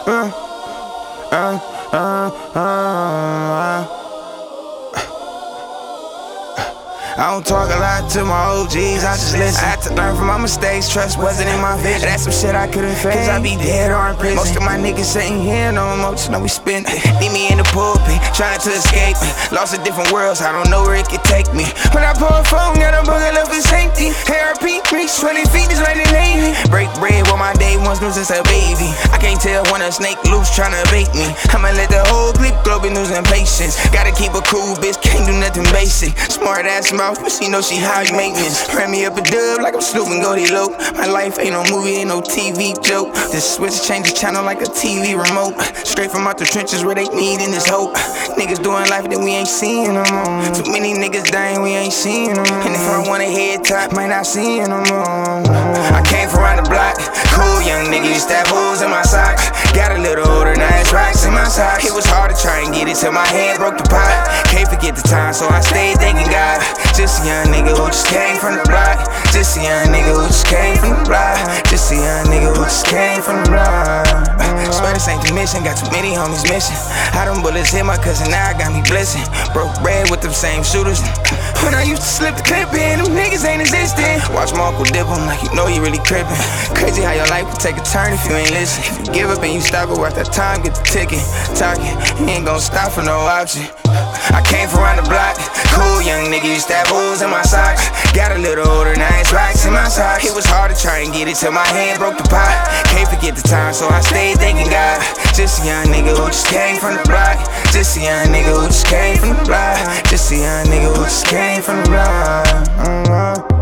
uh, uh, uh, uh. I don't talk a lot to my OGs, I just listen. I had to learn from my mistakes, trust wasn't in my vision. That's some shit I couldn't fake, cause I be dead or in prison. Most of my niggas ain't here, no emotion, no we spend. Need me in the pulpit, trying to escape. Lost in different worlds, I don't know where it could take me. When I pull a phone, got a bucket up for safety. ARP, reach 20 feet, just like the Navy. Break bread with my day ones new since a baby. I can't tell when a snake loose tryna bait me. I'ma let the whole clip glow, be losing patience. Gotta keep a cool bitch, can't do nothing basic. Smart ass mouth, but she know she high maintenance. Ran me up a dub like I'm Snoop and go low. My life ain't no movie, ain't no TV joke. This switch change the channel like a TV remote. Straight from out the trenches where they needin' this hope. Niggas doing life that we ain't seeing no more. Too many niggas dying, we ain't seeing them. And if I want a head top, might not see no more. I came from around the block, cool young nigga, used to have holes in my socks. Got a little older, now it's rocks in my socks. It was hard to try and get it till my hand broke the pot. Can't forget the time, so I stayed thanking God. Just a young nigga who just came from the block. Just a young nigga who just came from the block. Just a young nigga who just came from the block. Swear this ain't the mission, got too many homies missing. How them bullets hit my cousin, now I got me blessing. Broke bread with them same shooters. When I used to slip the clip in, them niggas ain't existing. Watch my uncle dip him like you know he really crippin'. Crazy how your life would take a turn if you ain't listen. If you give up and you stop it, worth that time, get the ticket. Talking, he ain't gon' stop for no option. I came from around the block, cool young nigga, used to have holes in my socks. Got a little older, now it's rocks in my socks. It was hard to try and get it till my hand broke the pot. Can't forget the time, so I stayed thanking God. Just a young nigga who just came from the block. Just a young nigga who just came from the block. Just a young nigga who just came from the block.